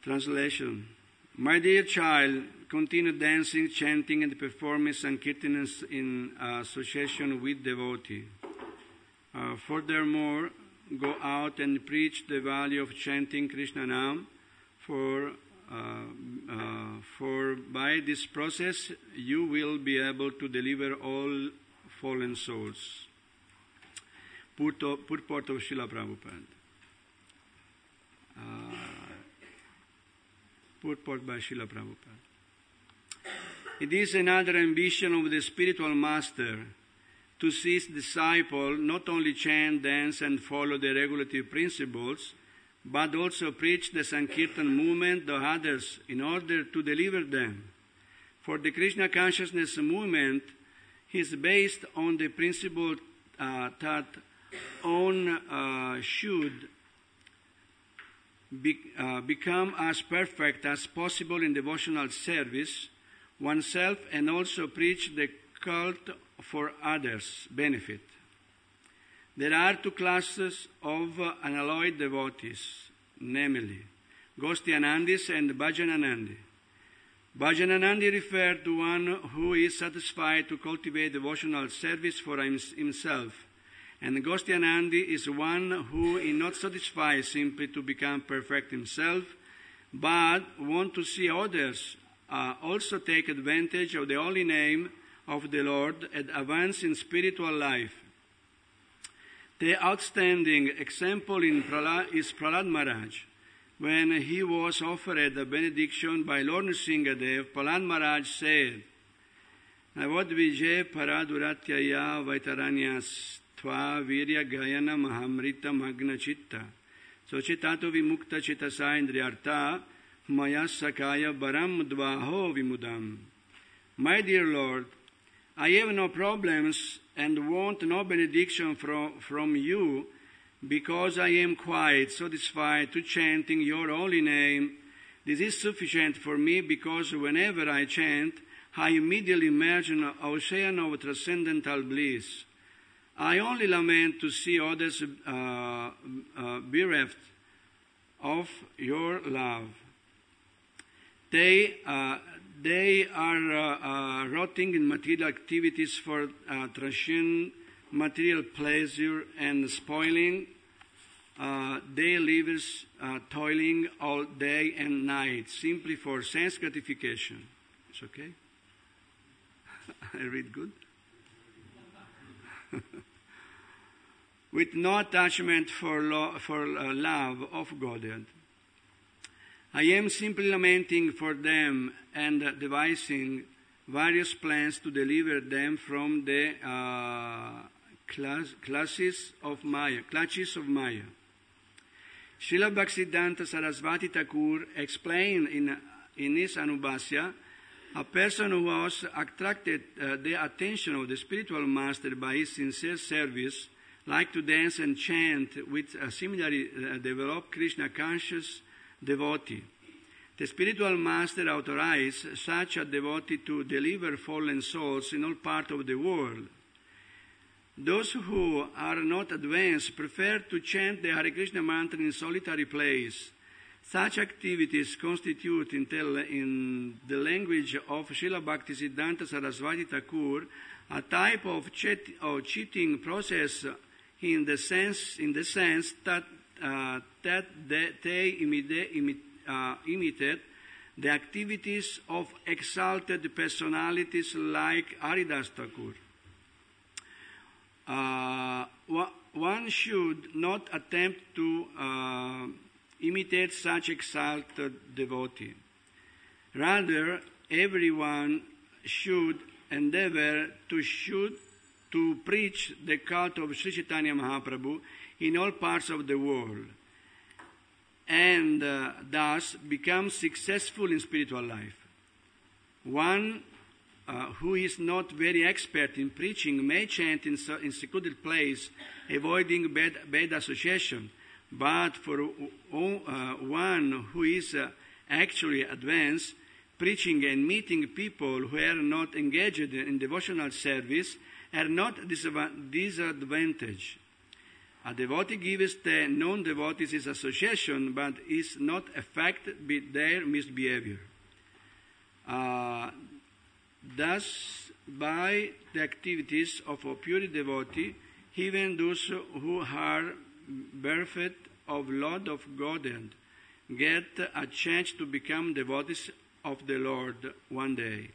Translation. My dear child, continue dancing, chanting, and performing Sankirtanas in association with devotee. Furthermore, go out and preach the value of chanting Krishna Nam, for by this process you will be able to deliver all fallen souls. Purport of Srila Prabhupada. Purport by Srila Prabhupada. It is another ambition of the spiritual master to see his disciple not only chant, dance, and follow the regulative principles, but also preach the Sankirtan movement to others in order to deliver them. For the Krishna consciousness movement is based on the principle that one should become as perfect as possible in devotional service oneself and also preach the cult for others' benefit. There are two classes of unalloyed devotees, namely Gostyanandis and Bhajananandi. Bhajananandi refers to one who is satisfied to cultivate devotional service for himself, and Gostyanandi is one who is not satisfied simply to become perfect himself, but wants to see others also take advantage of the holy name of the Lord and advance in spiritual life. The outstanding example is Prahlad Maharaj. When he was offered a benediction by Lord Nrsingadev, Prahlad Maharaj said, Navad Vijay Paraduratyaya Vaitaranyas Tva Virya Gayana Mahamrita Magna Chitta Sochitato Vimukta Chitasa Indriyartha Maya Sakaya Baram Dvaho Vimudam. My dear Lord, I have no problems and want no benediction from you, because I am quite satisfied to chanting your holy name. This is sufficient for me, because whenever I chant, I immediately imagine an ocean of transcendental bliss. I only lament to see others bereft of your love. They are rotting in material activities for transient material pleasure and spoiling their livers, toiling all day and night simply for sense gratification. It's okay? I read good? With no attachment for love of Godhead. I am simply lamenting for them and devising various plans to deliver them from the clutches of Maya. Srila Bhaktisiddhanta Sarasvati Thakur explained in his Anubhasya, a person who has attracted the attention of the spiritual master by his sincere service, like to dance and chant with a similarly developed Krishna conscious devotee. The spiritual master authorized such a devotee to deliver fallen souls in all parts of the world. Those who are not advanced prefer to chant the Hare Krishna mantra in solitary place. Such activities constitute, in the language of Srila Bhaktisiddhanta Sarasvati Thakur, a type of cheating process in the sense that they imitate the activities of exalted personalities like Haridas Thakur. One should not attempt to imitate such exalted devotee. Rather, everyone should endeavor to preach the cult of Sri Chaitanya Mahaprabhu in all parts of the world, and thus become successful in spiritual life. One who is not very expert in preaching may chant in secluded place, avoiding bad association, but for one who is actually advanced, preaching and meeting people who are not engaged in devotional service are not disadvantage. A devotee gives the non-devotees his association, but is not affected by their misbehavior. Thus, by the activities of a pure devotee, even those who are bereft of Lord of Godhead get a chance to become devotees of the Lord one day.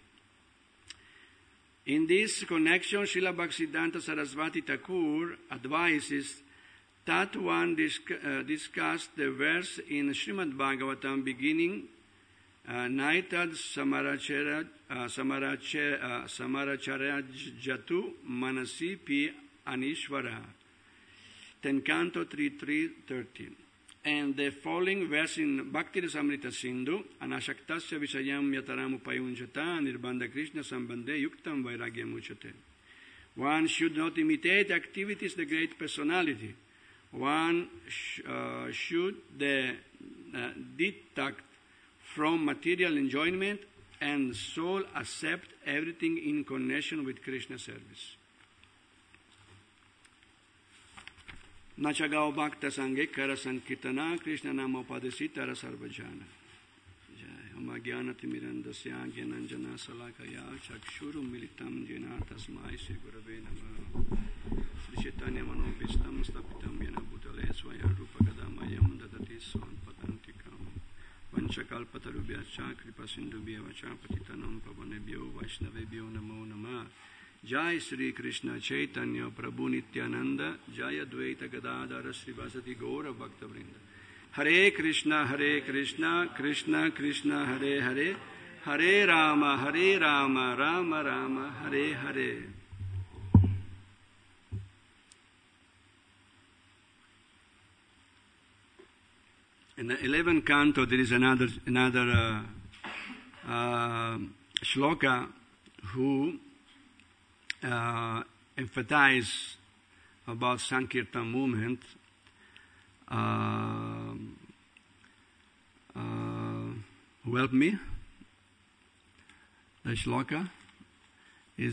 In this connection, Srila Bhaktisiddhanta Saraswati Thakur advises that one discuss the verse in Srimad Bhagavatam beginning Naitad Samaracharajatu Manasi Pi Anishvara, 10 Canto 3.3.13. And the following verse in Bhakti Rasamrita Sindhu, Anashaktasya Visayam Yataram Upayunjata Nirbandha Krishna Sambandhe Yuktam Vairagyam Uchate. One should not imitate activities of the great personality. One should detach from material enjoyment and soul accept everything in connection with Krishna service. Nachagao Bhakta Sange Kara Sankirtana Krishna Nama Padesitara Sarvajana. Jai Timirandasya Gyananjana Salakaya Chakshuru Militam Jena Tasmai Sri Gurave Namah Sri Chaitanya Manopistam Stapitam Yena Bhutale Swaya Rupa Kadamayam Dadati Swan Patantikam Vanchakalpatarubhyacha Kripa Sindhubhya Vacha Patitanam Pavanebhyo Vaishnavebhyo Namo Namah. Jai Sri Krishna Chaitanya Prabhu Nityananda Jaya Dvaita Gadadhara Srivasati Gaura Bhakta Vrinda. Hare Krishna Krishna Krishna Hare Hare Hare Rama Rama Rama Hare Hare. In the 11th canto there is another shloka who emphasize about Sankirtan movement. Who helped me? The shloka is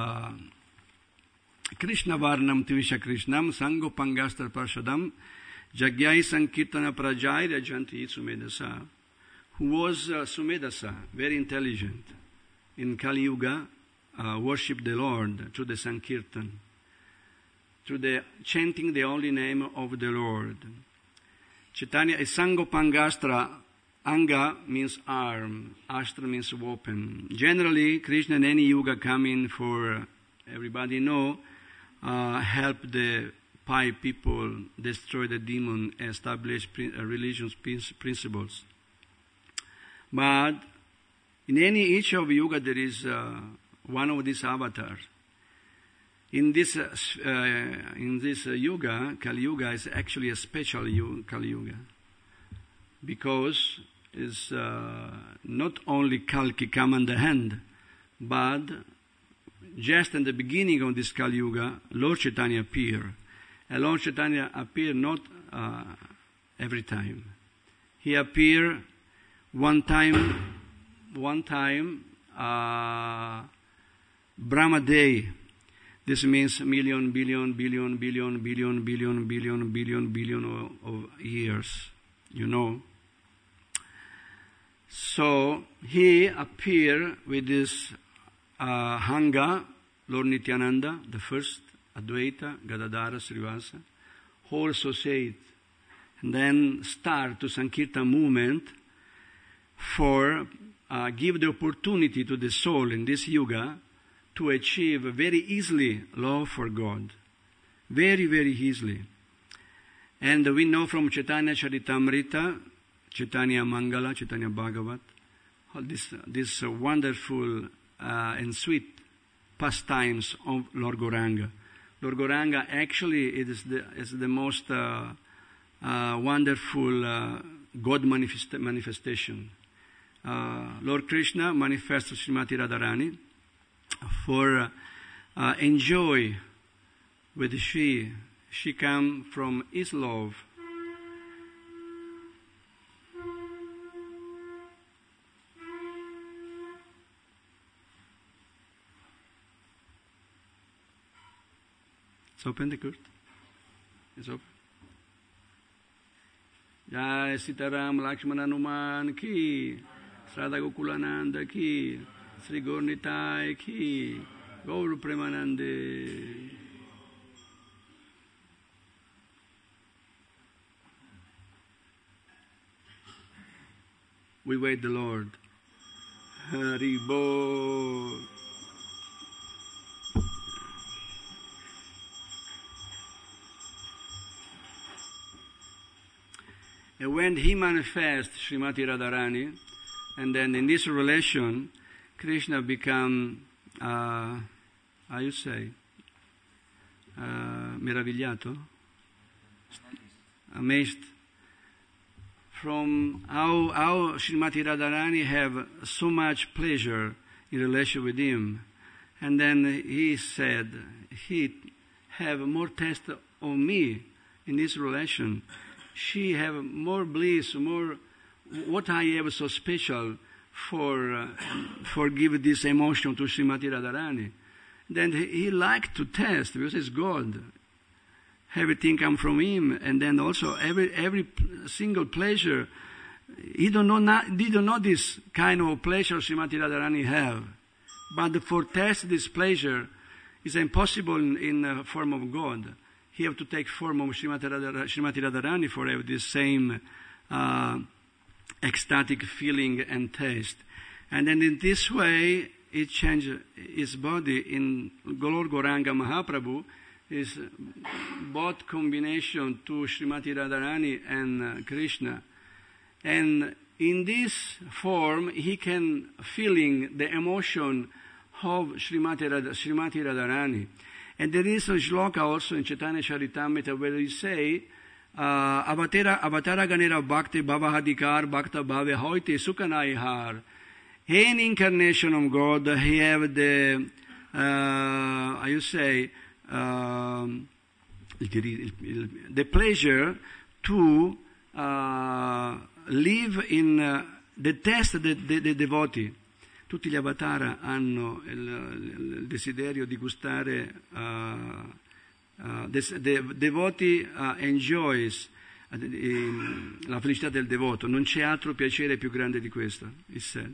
Krishna Varnam Tvisha Krishnam Sango Pangastra Parshadam Jagyai Sankirtana Prajai Rajanti Sumedasa, who was Sumedasa, very intelligent, in Kali Yuga, worshipped the Lord through the Sankirtan, through the chanting the holy name of the Lord. Chaitanya is Sango Pangastra. Anga means arm, Astra means weapon. Generally, Krishna in any yuga come in for, everybody know, help the pious people, destroy the demon, establish religious principles. But in each of yuga there is one of these avatars. In this yuga, Kali Yuga is actually a special Kali Yuga, because it's not only Kalki come on the hand, but just in the beginning of this Kali Yuga, Lord Chaitanya appeared. And Lord Chaitanya appeared not every time. He appeared one time, Brahma Day. This means million of years, you know. So he appeared with this Hanga, Lord Nityananda, the first, Advaita, Gadadhara, Srivasa, whole associate, and then start to Sankirtan movement for give the opportunity to the soul in this yuga to achieve very easily love for God. Very, very easily. And we know from Chaitanya Charitamrita, Chaitanya Mangala, Chaitanya Bhagavat, all this wonderful and sweet pastimes of Lord Gauranga. Lord Gauranga actually is the most wonderful God manifestation. Lord Krishna manifests Srimati Radharani for enjoy with she come from his love. It's open the court. It's okay. Jai Sitaram Lakshmana Hanuman ki, Srada Gokulananda ki, Sri Gaurnitai ki, Gaur Premanande. We wait the Lord. Hari Bol. And when he manifests Srimati Radharani, and then in this relation, Krishna become, how you say, meravigliato, amazed from how Srimati Radharani have so much pleasure in relation with him. And then he said, he have more taste of me in this relation. She have more bliss, more what I have so special for give this emotion to Srimati Radharani. Then he liked to test because it's God. Everything come from him, and then also every single pleasure. He didn't know this kind of pleasure Srimati Radharani have, but for test this pleasure is impossible in form of God. He have to take form of Srimati Radharani for have this same ecstatic feeling and taste. And then in this way, he changed his body in Lord Gauranga Mahaprabhu, is both combination to Srimati Radharani and Krishna. And in this form, he can feeling the emotion of Srimati Radharani. And there is a shloka also in Chaitanya Charitamrita where he say, Avatara Ganera Bhakti Bhavahadikar Bhakta Bhave Hoite Sukanaihar. Any incarnation of God, he have the, the pleasure to live in the test the devotee. Tutti gli avatar hanno il desiderio di gustare, the devotee enjoys la felicità del devoto. Non c'è altro piacere più grande di questo, he said.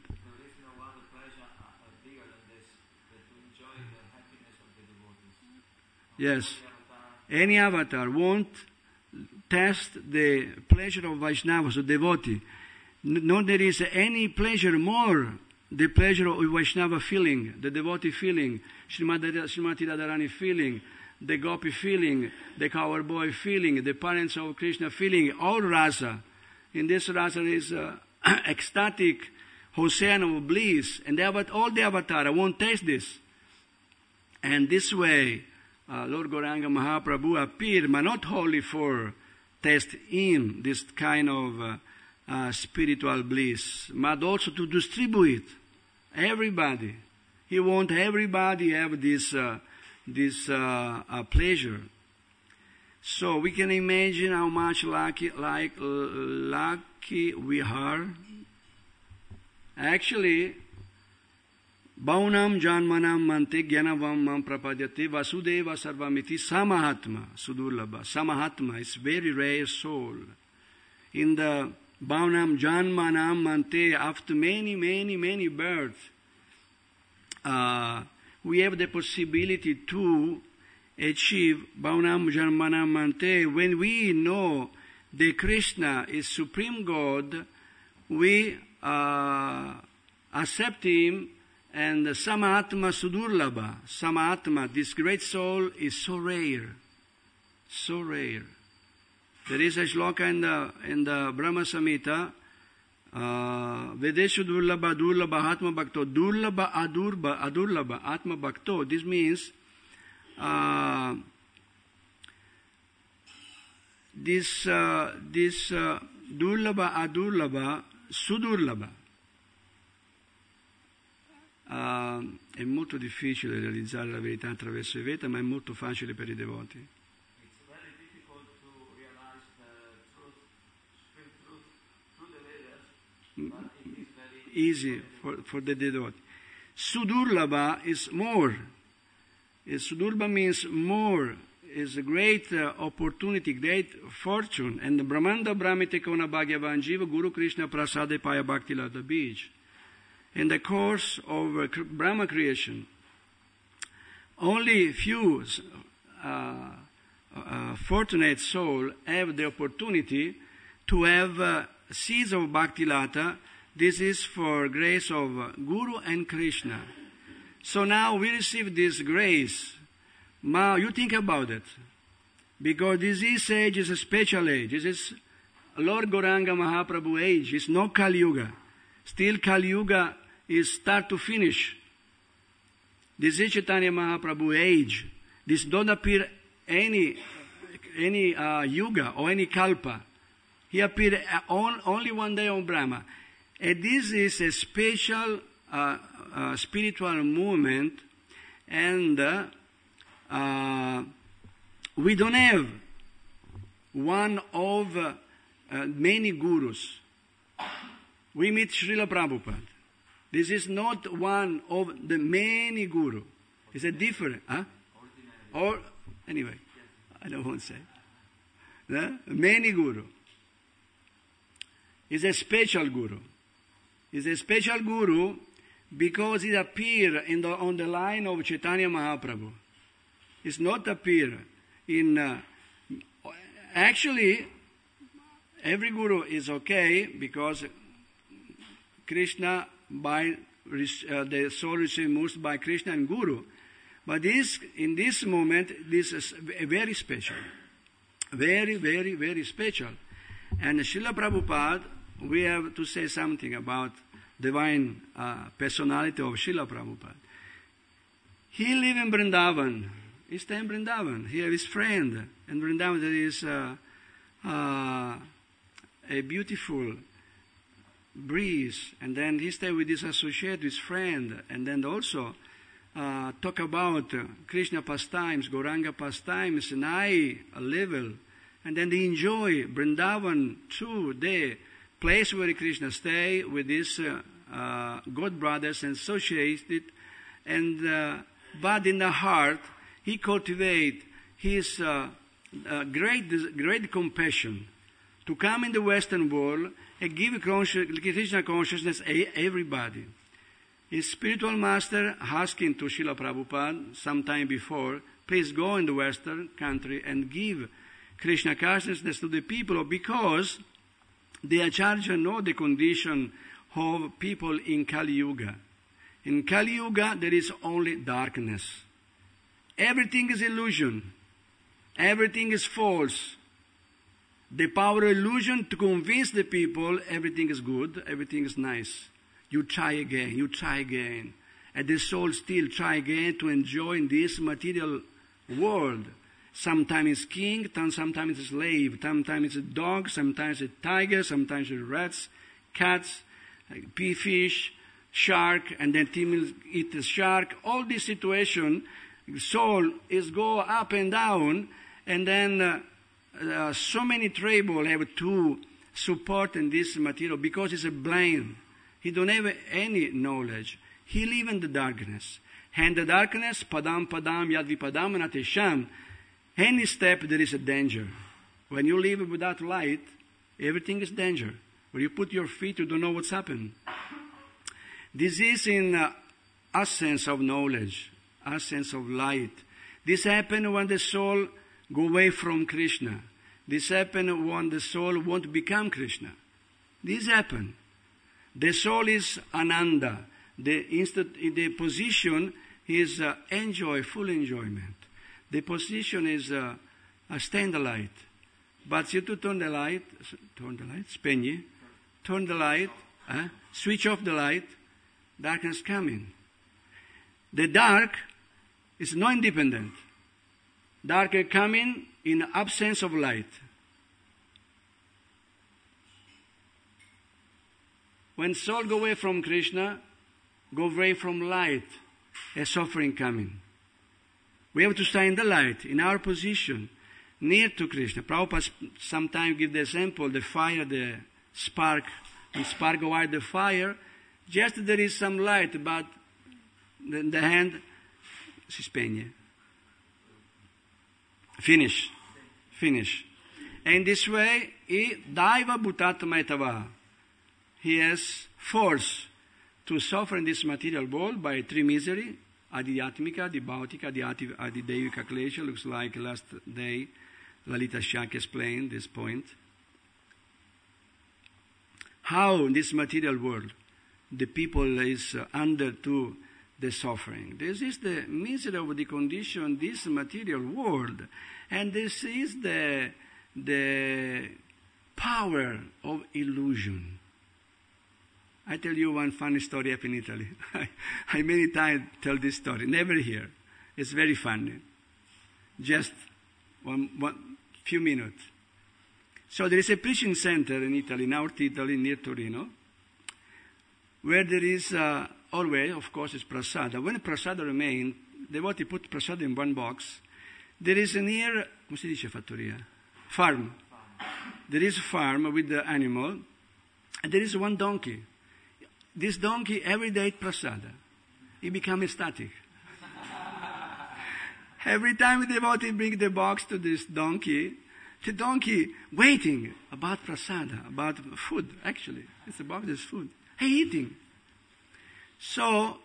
Yes. Any avatar won't test the pleasure of Vaishnavas, of devotee. No, there is any pleasure more, the pleasure of Vaishnava feeling, the devotee feeling, Srimati Radharani feeling, the Gopi feeling, the cowboy feeling, the parents of Krishna feeling, all rasa. In this rasa is ecstatic ocean of bliss, and all the avatar won't taste this. And this way, Lord Gauranga Mahaprabhu appeared, but not only for test him, this kind of spiritual bliss, but also to distribute everybody. He wants everybody have this pleasure. So we can imagine how much lucky we are. Actually, Baunam Janmanam Mante Gyanavam Mam Prapadyate Vasudeva Sarvamiti Samahatma Sudurlabha. Samahatma is very rare soul. In the Baunam Janmanam Mante, after many births, we have the possibility to achieve Baunam Janmanam Mante. When we know that Krishna is Supreme God, we accept Him. And Samahatma Sudurlabha, Samahatma, this great soul is so rare, so rare. There is a shloka in the Brahma Samhita, Vedeshu Durlabha Durlabha Atma Bhakto, Durlabha Adurlabha Atma Bhakto. This means this Durlabha Adurlabha Sudurlabha. È molto difficile realizzare la verità attraverso i Veda, ma è molto facile per i devoti. It's very difficult to realize the truth, supreme truth through the Vedas, but it is very easy for the devoti. Sudurlabha is more. Sudurlabha means more. is a great opportunity, great fortune. And Brahmanda Brahmite Kona Bhagyavan Jiva Guru Krishna Prasade Paya Bhakti Lata Bij. In the course of Brahma creation, only few fortunate souls have the opportunity to have seeds of Bhakti Lata. This is for grace of Guru and Krishna. So now we receive this grace. Now you think about it. Because this age is a special age. This is Lord Gauranga Mahaprabhu age. It's not Kali Yuga. Still Kali Yuga is start to finish. This is Chaitanya Mahaprabhu age. This don't appear any yuga or any kalpa. He appeared only one day on Brahma. And this is a special spiritual movement, and we don't have one of many gurus. We meet Srila Prabhupada. This is not one of the many guru. It's a different, or anyway, I don't want to say. Many guru. Is a special guru. Is a special guru because it appears on the line of Chaitanya Mahaprabhu. It's not appear in. Actually, every guru is okay because Krishna the soul received most by Krishna and Guru. But in this moment, this is very special. Very, very, very special. And Srila Prabhupada, we have to say something about divine personality of Srila Prabhupada. He lives in Vrindavan. He stays in Vrindavan. He has his friend. In Vrindavan there is a beautiful breeze. And then he stays with his associate, his friend. And then also talk about Krishna pastimes, Gauranga pastimes, in high level. And then they enjoy Vrindavan too, the place where Krishna stay with his god brothers and associates. And but in the heart, he cultivate his great compassion to come in the Western world and give Krishna consciousness everybody. His spiritual master asking to Srila Prabhupada some time before, please go in the Western country and give Krishna consciousness to the people, because the Acharya know the condition of people in Kali Yuga. In Kali Yuga, there is only darkness. Everything is illusion. Everything is false. The power of illusion to convince the people everything is good, everything is nice. You try again. And the soul still try again to enjoy in this material world. Sometimes it's king, sometimes it's slave, sometimes it's a dog, sometimes it's a tiger, sometimes it's rats, cats, fish, shark, and then demons eat the shark. All this situation, soul is go up and down, and then so many trouble have to support in this material because it's a blind. He don't have any knowledge. He live in the darkness. And the darkness, padam yadvi padam natesham. Any step there is a danger. When you live without light, everything is danger. When you put your feet, you don't know what's happened. This is in essence of knowledge, essence of light. This happens when the soul go away from Krishna. This happens when the soul won't become Krishna. This happens. The soul is Ananda. The position is full enjoyment. The position is stay in the light. But you to turn the light, spegne, turn the light, switch off the light, darkness coming. The dark is not independent. Dark coming in absence of light. When soul go away from Krishna, go away from light, a suffering coming. We have to stay in the light, in our position, near to Krishna. Prabhupada sometimes give the example, the fire, the spark, and spark go out the fire. Just there is some light, but the hand si spegne. Finish. And this way, daiva bhutat maitava. He has force to suffer in this material world by three misery, adhyatmika, adibhautika, adidevika klesha. Looks like last day Lalita Shak explained this point. How in this material world the people is under to the suffering. This is the misery of the condition, this material world. And this is the power of illusion. I tell you one funny story up in Italy. I many times tell this story, never here. It's very funny. Just one few minutes. So there is a preaching center in Italy, North Italy, near Torino, where there is always, of course, is prasada. When prasada remains, devotee put prasada in one box. There is a near, come si dice fattoria? Farm. There is a farm with the animal, and there is one donkey. This donkey every day eat prasada. He becomes ecstatic. Every time the devotee bring the box to this donkey, the donkey waiting about prasada, about food, actually. It's about this food. He eating. So,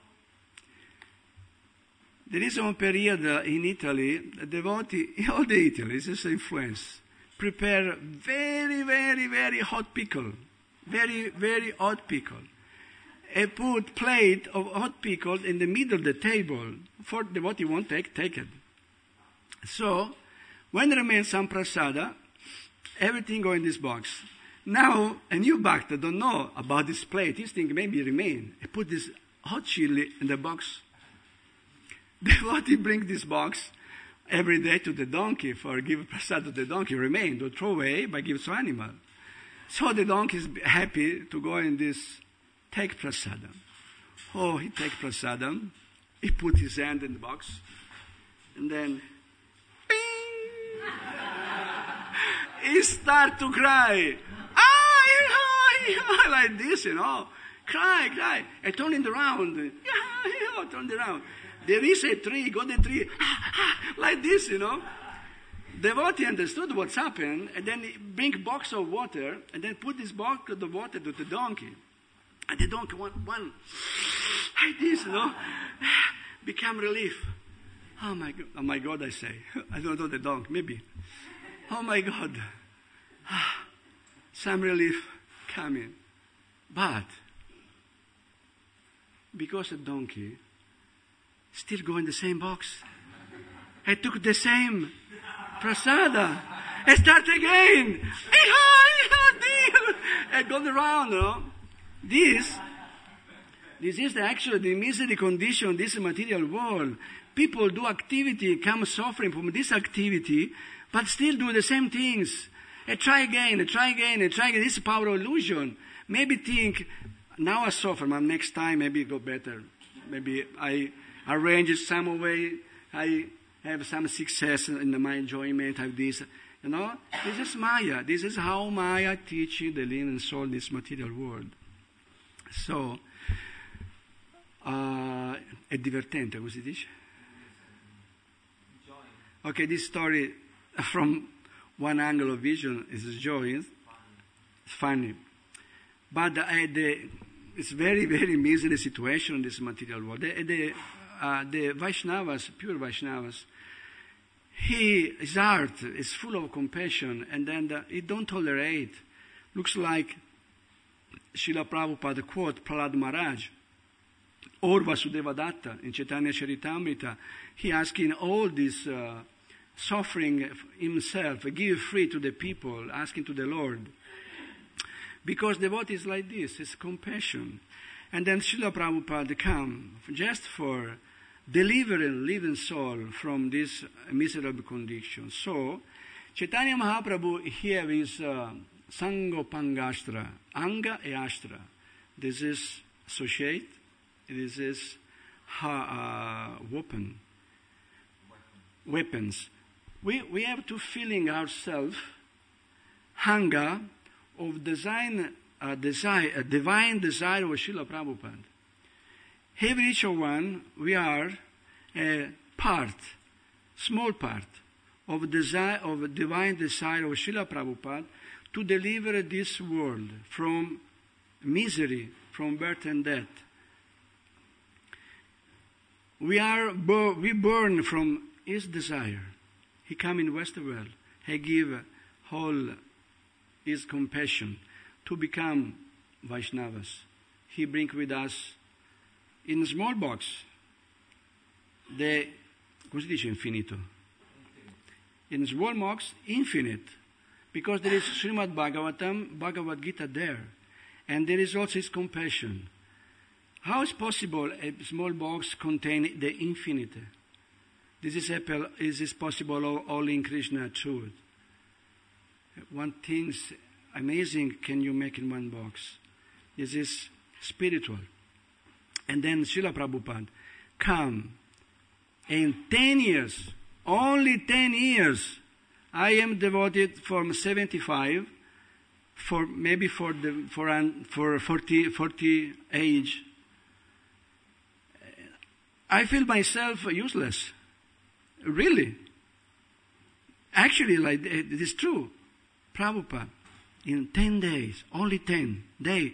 there is one period in Italy, the devotee, all the Italy, this is influence, prepare very, very, very hot pickle. Very, very hot pickle. And put plate of hot pickle in the middle of the table. For the devotee won't take it. So, when there remains some prasada, everything go in this box. Now, a new bhakta don't know about this plate. He think maybe remain. He put this hot chili in the box. Devotee bring this box every day to the donkey for give prasada to the donkey. Remain, don't throw away, but give to animal. So the donkey is happy to go in this, take prasada. Oh, he take prasada. He put his hand in the box. And then, he start to cry. Like this, Cry. And turning around. Turn around. There is a tree, go the tree. Like this, Devotee understood what's happened, and then he bring box of water, and then put this box of the water to the donkey. And the donkey, one like this, become relief. Oh my God, I say. I don't know the donkey, maybe. Oh my God. Some relief coming. But, because the donkey still go in the same box, I took the same prasada and start again. And go around, This is actually the misery condition, this material world. People do activity, come suffering from this activity, but still do the same things. And try again. This is power of illusion. Maybe think, now I suffer, but next time maybe it go better. Maybe I arrange it some way. I have some success in my enjoyment. I have this. This is Maya. This is how Maya teaching the living soul in this material world. So, è divertente, come si dice? Okay, this story from one angle of vision is joyous. It's funny. But it's very, very miserly situation in this material world. The Vaishnavas, pure Vaishnavas, his heart is full of compassion, and then he don't tolerate. Looks like Srila Prabhupada quote Prahlad Maharaj, or Vasudeva Datta in Chaitanya Charitamrita. He asking all this suffering himself, give free to the people, asking to the Lord. Because devotee is like this, it's compassion. And then Srila Prabhupada come just for delivering living soul from this miserable condition. So, Chaitanya Mahaprabhu here is Sangopangashtra, Anga e Ashtra. This is associate, this is weapons. We have to feeling ourselves hunger of divine desire of Srila Prabhupada. Every each one, we are a part, small part of divine desire of Srila Prabhupada to deliver this world from misery, from birth and death. We burn from his desire. He come in Western world. He give whole his compassion to become Vaishnavas. He bring with us in a small box come si dice infinito? In a small box, infinite. Because there is Srimad Bhagavatam, Bhagavad Gita there. And there is also his compassion. How is possible a small box contain the infinite? This is possible only in Krishna truth. One thing amazing can you make in one box. This is spiritual. And then Srila Prabhupada come in 10 years, only 10 years. I am devoted from 75 for 40 age. I feel myself useless. Really. Actually, it is true. Prabhupada, in 10 days, only 10 days,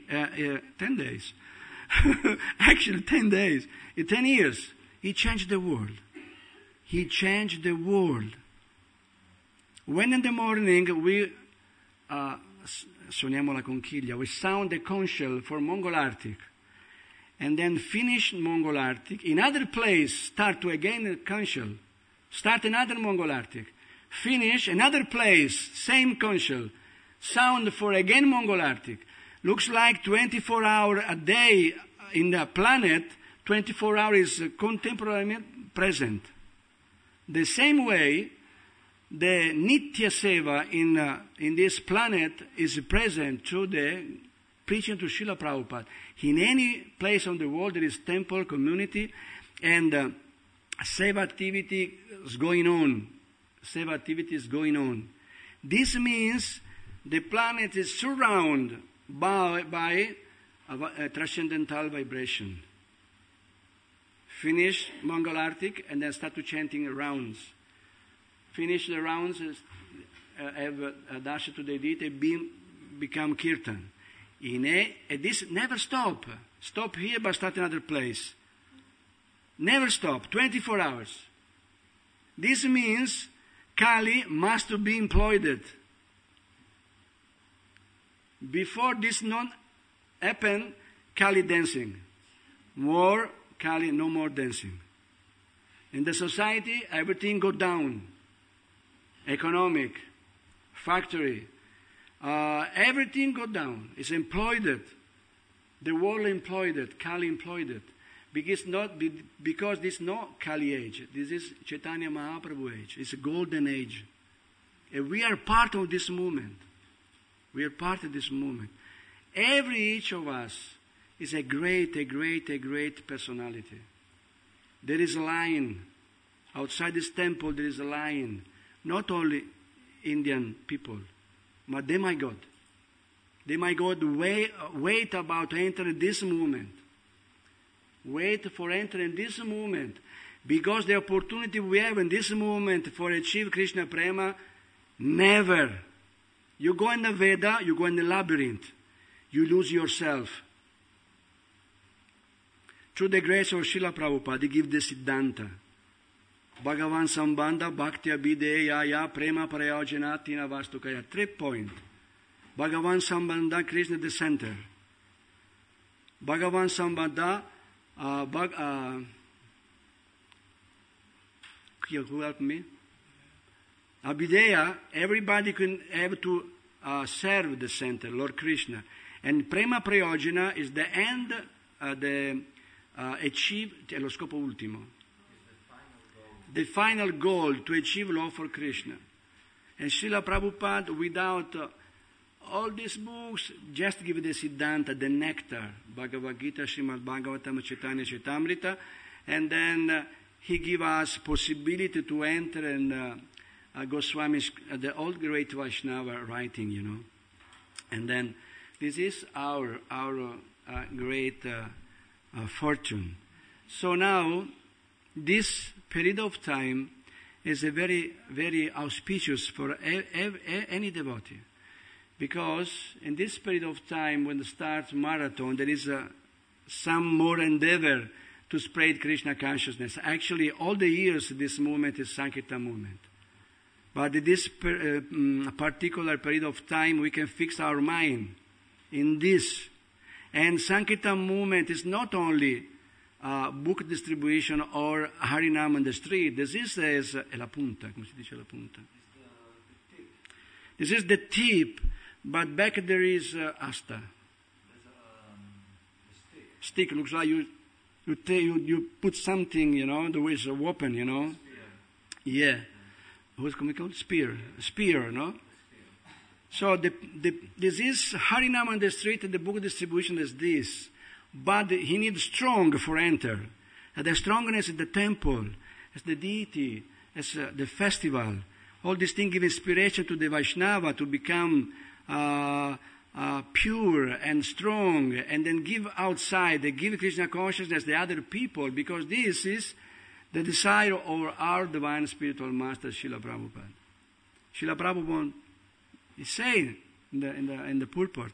actually 10 days, in 10 years, he changed the world. He changed the world. When in the morning we suoniamo la conchiglia, we sound the conch shell for Mongol Arctic, and then finish Mongol Arctic, in other place start to again the conch shell, start another Mongol Arctic, finish another place, same conch shell, sound for again Mongol Arctic. Looks like 24 hours a day in the planet, 24 hours is contemporarily present. The same way, the Nitya Seva in this planet is present through the preaching to Srila Prabhupada. In any place on the world there is temple, community, and Seva activity is going on. Seva activity is going on. This means the planet is surrounded by a transcendental vibration. Finish Mongol Arctic and then start to chanting rounds. Finish the rounds, have a darsha to the deity, become kirtan. This never stop. Stop here but start another place. Never stop, 24 hours. This means Kali must be employed. Before this not happen, Kali dancing. More Kali, no more dancing. In the society, everything go down. Economic, factory, everything go down. It's employed. The world employed it. Kali employed it. Because this is not Kali age. This is Chaitanya Mahaprabhu age. It's a golden age. And we are part of this movement. We are part of this movement. Every each of us is a great personality. There is a lion. Outside this temple there is a lion. Not only Indian people, but demigod. Demigod wait about to enter this movement. Wait for entering this movement. Because the opportunity we have in this movement for achieve Krishna Prema, never. You go in the Veda, you go in the labyrinth. You lose yourself. Through the grace of Srila Prabhupada, he gives the Siddhanta. Bhagavan Sambandha Bhakti Abhideya Prema Prayojanati Navastukaya. 3 points. Bhagavan Sambandha, Krishna the center. Bhagavan Sambandha, who help me? Abhideya, everybody can have to serve the center, Lord Krishna. And Prema Prayojana is the end, achieve, è lo scopo ultimo. The final goal to achieve love for Krishna. And Srila Prabhupada, without all these books, just give the Siddhanta, the nectar, Bhagavad Gita, Srimad Bhagavatam, Chaitanya Chaitamrita, and then he give us possibility to enter and Goswami's, the old great Vaishnava writing, you know. And then this is our great fortune. So now, this period of time, is a very, very auspicious for any devotee. Because in this period of time when it starts marathon, there is some more endeavor to spread Krishna consciousness. Actually, all the years this movement is Sankirtan movement. But in this particular period of time, we can fix our mind in this. And Sankirtan movement is not only book distribution or Harinam on the street. This is la punta, come si dice la punta? This is the tip, but back there is asta. Stick looks like you put something, the way it's a weapon, Spear. Yeah. What's it called? Spear, no? So this is Harinam on the street, and the book distribution is this. But he needs strong for enter. And the strongness is the temple, as the deity, as the festival. All these things give inspiration to the Vaishnava to become pure and strong, and then give outside, they give Krishna consciousness to the other people, because this is the desire of our divine spiritual master, Srila Prabhupada. Srila Prabhupada is saying in the purport,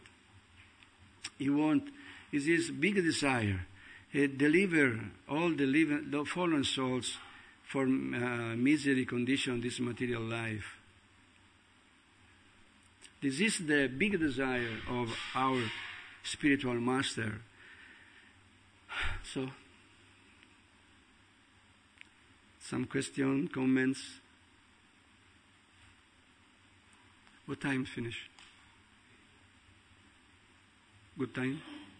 is his big desire, deliver all the fallen souls from misery condition this material life. This is the big desire of our spiritual master. So, some question, comments? What time finish? Good time?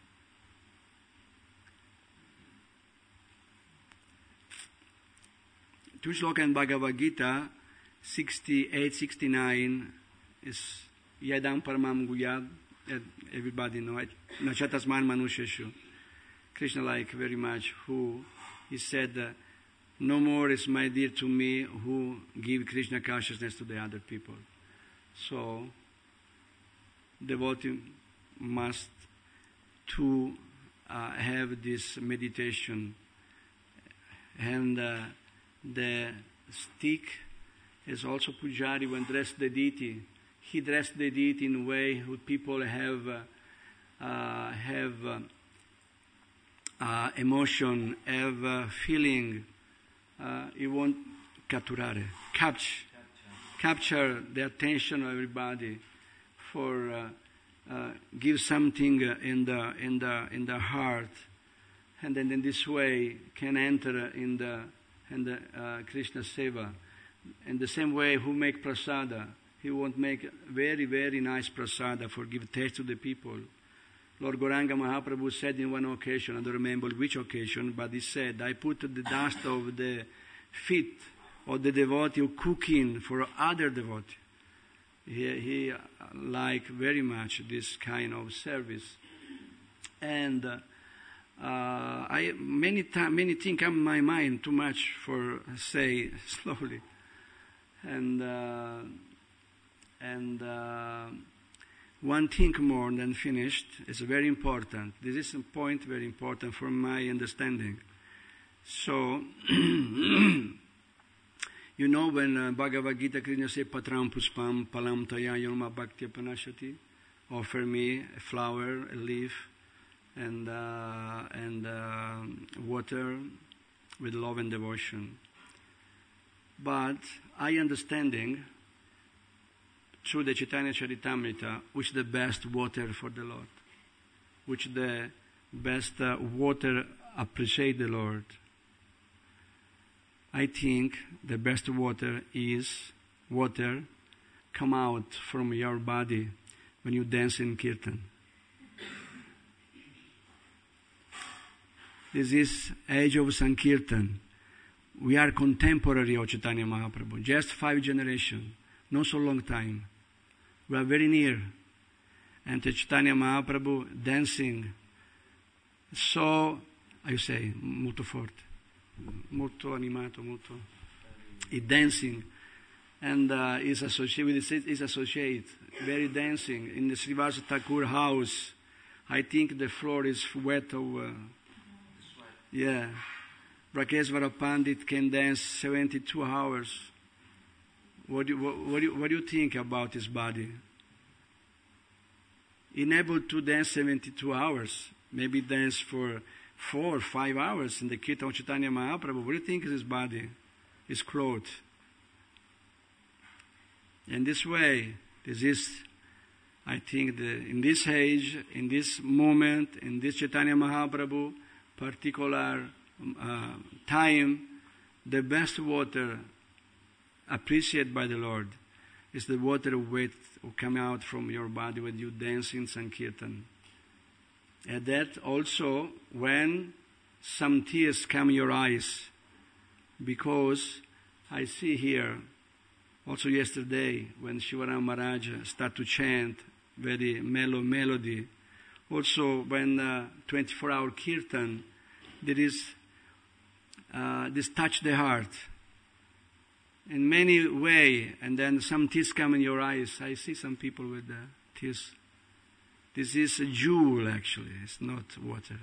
Two shloka in Bhagavad Gita, 68, 69 is Yadam Paramam Guyad. Everybody know it. Nachatasman Manusheshu. Krishna like very much who he said, no more is my dear to me who give Krishna consciousness to the other people. So, devotee must to have this meditation, and the stick is also Pujari when dressed the deity. He dressed the deity in a way who people have emotion, have feeling. He won't capture the attention of everybody, for give something in the heart, and then in this way can enter in the Krishna Seva. In the same way, who make prasada, he won't make very, very nice prasada for give taste to the people. Lord Gauranga Mahaprabhu said in one occasion, I don't remember which occasion, but he said, I put the dust of the feet of the devotee cooking for other devotee. He liked very much this kind of service. And many things come in my mind, too much for say slowly. And one thing more than finished is very important. This is a point very important for my understanding. So, you know when Bhagavad Gita Krishna says, Patram Puspam Palam Taya Yoma Bhaktya Panashati, offer me a flower, a leaf, and water with love and devotion. But I understanding through the Chaitanya Charitamrita, which is the best water for the Lord, which the best water appreciate the Lord. I think the best water is water come out from your body when you dance in Kirtan. This is age of Sankirtan. We are contemporary of Chaitanya Mahaprabhu, just 5 generations, not so long time. We are very near. And Chaitanya Mahaprabhu dancing, so, I say, molto forte, molto animato, molto, dancing, and is associated, very dancing. In the Srivasa Thakur house, I think the floor is wet of, yeah. Brakeshvara Pandit can dance 72 hours What do you think about his body? Unable to dance 72 hours, maybe dance for 4 or 5 hours in the Kirtan of Chaitanya Mahaprabhu. What do you think is his body, his clothes? In this way, this is, I think, in this age, in this moment, in this Chaitanya Mahaprabhu particular time, the best water appreciated by the Lord is the water weight come out from your body when you dance in Sankirtan. And that also when some tears come in your eyes, because I see here, also yesterday when Shivaram Maharaj started to chant very mellow melody, also when 24-hour Kirtan, there is this touch the heart in many way, and then some tears come in your eyes. I see some people with tears. This is a jewel, actually. It's not water.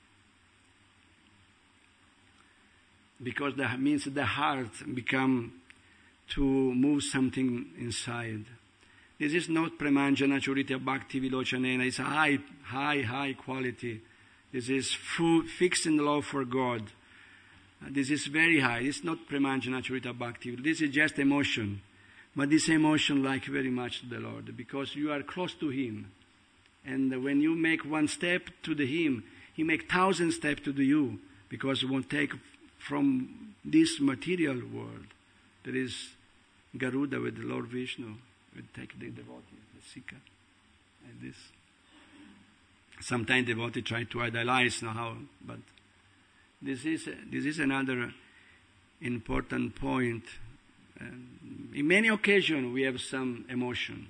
Because that means the heart become to move something inside. This is not Premanjana Churita Bhakti Vilochanena. It's a high quality. This is fixed in the love for God. This is very high. It's not Premanjana Churita Bhakti. This is just emotion. But this emotion like very much to the Lord, because you are close to Him. And when you make one step to Him, He make 1,000 steps to you, because He won't take from this material world. There is Garuda with the Lord Vishnu, will take the devotee, the Sikha, and this. Sometimes devotee try to idolize now, but this is another important point. In many occasions we have some emotion.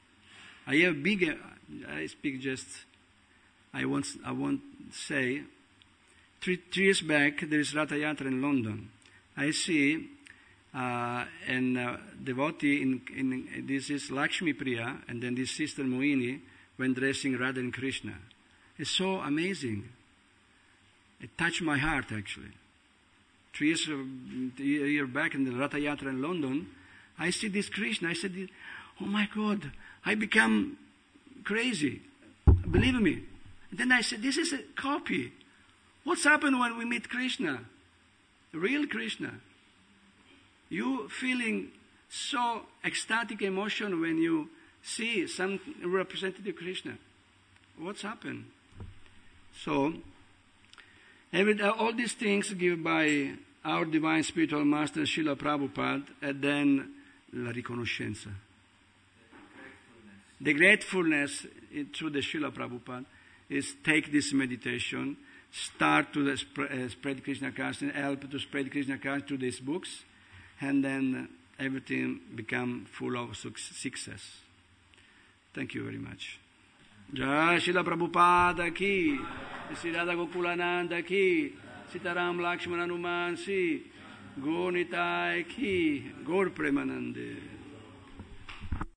I speak just. I won't say. 3 years back there is Ratha Yatra in London. I see devotee in this is Lakshmi Priya, and then this sister Mohini when dressing Radha and Krishna. It's so amazing. It touched my heart actually. 3 years back in the Ratha Yatra in London, I see this Krishna. I said, oh my God, I become crazy. Believe me. And then I said, this is a copy. What's happened when we meet Krishna? Real Krishna. You feeling so ecstatic emotion when you see some representative Krishna. What's happened? So, all these things given by our divine spiritual master Srila Prabhupada, and then la riconoscenza. The gratefulness through the Srila Prabhupada is take this meditation, start to spread Krishna consciousness, help to spread Krishna consciousness through these books, and then everything become full of success. Thank you very much. Jai Srila Prabhupada ki, Sri Radha Gokulananda ki, Sitaram Lakshmana Hanuman si, Gaur Nitai ki, Gaur Premanande.